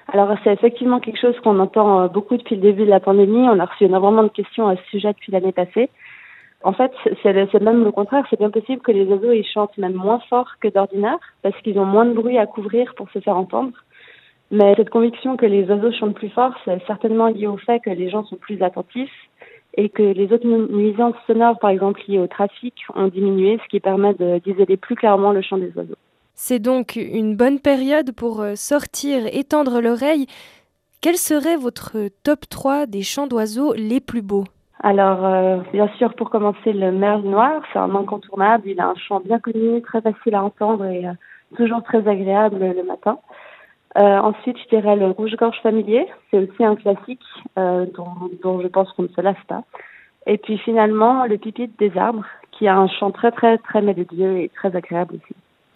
Alors, c'est effectivement quelque chose qu'on entend beaucoup depuis le début de la pandémie. On a reçu énormément de questions à ce sujet depuis l'année passée. En fait, c'est même le contraire. C'est bien possible que les oiseaux ils chantent même moins fort que d'ordinaire parce qu'ils ont moins de bruit à couvrir pour se faire entendre. Mais cette conviction que les oiseaux chantent plus fort, c'est certainement lié au fait que les gens sont plus attentifs et que les autres nuisances sonores, par exemple liées au trafic, ont diminué, ce qui permet d'isoler plus clairement le chant des oiseaux. C'est donc une bonne période pour sortir et tendre l'oreille. Quel serait votre top 3 des chants d'oiseaux les plus beaux? Alors, bien sûr, pour commencer, le merle noir, c'est un incontournable. Il a un chant bien connu, très facile à entendre et toujours très agréable le matin. Ensuite, je dirais le rouge-gorge familier. C'est aussi un classique dont je pense qu'on ne se lasse pas. Et puis finalement, le pipit des arbres, qui a un chant très, très, très mélodieux et très agréable aussi.